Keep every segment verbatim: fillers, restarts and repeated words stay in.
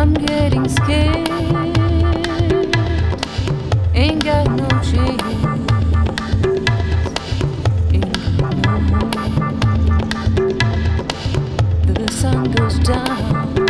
I'm getting scared. Ain't got no chance. Ain't got no more. The sun goes down.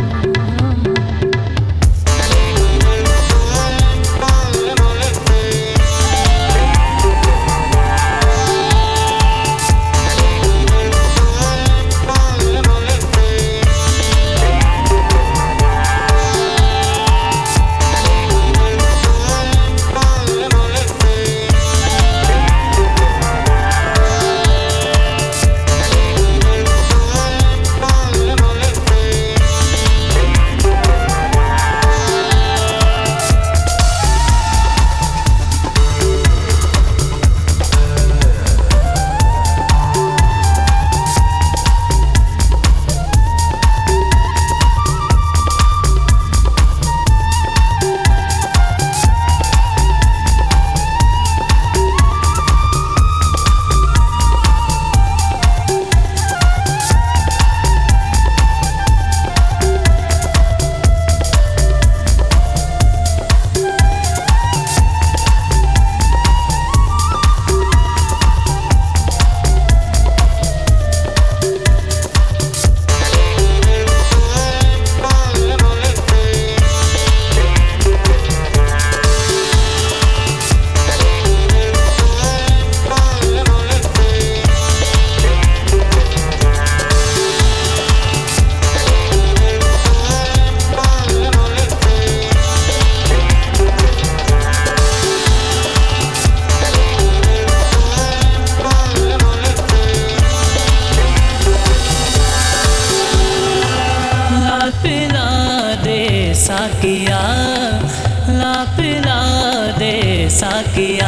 Saikia ला पिला दे साकिया,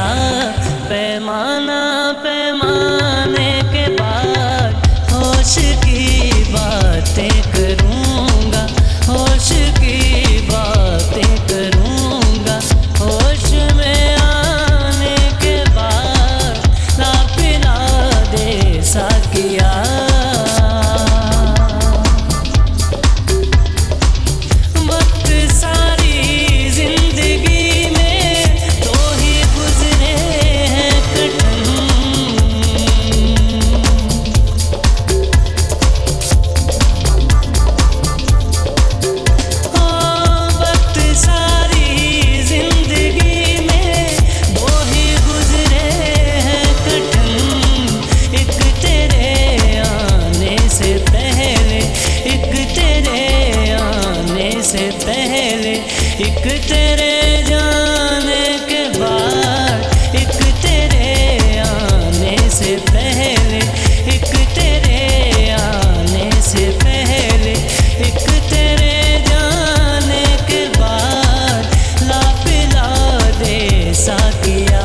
पैमाना पैमाने के बाद होश की बातें करूँगा, होश की बातें करूँगा, होश में आने के बाद ला पिला दे साकिया। एक तेरे जाने के बाद, एक तेरे आने से पहले, एक तेरे आने से पहले, एक तेरे जाने के बाद ला पिला दे साकिया।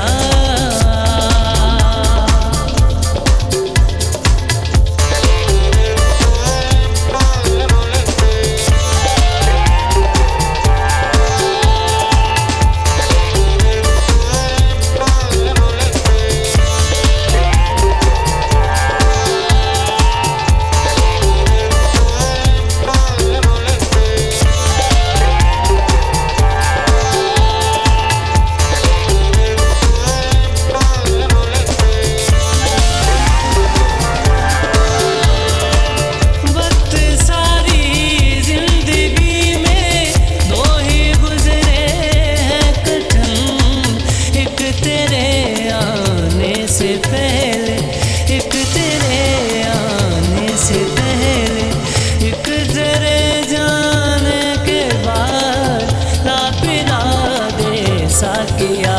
साकिया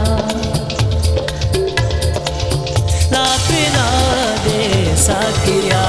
ला पिला दे साकिया।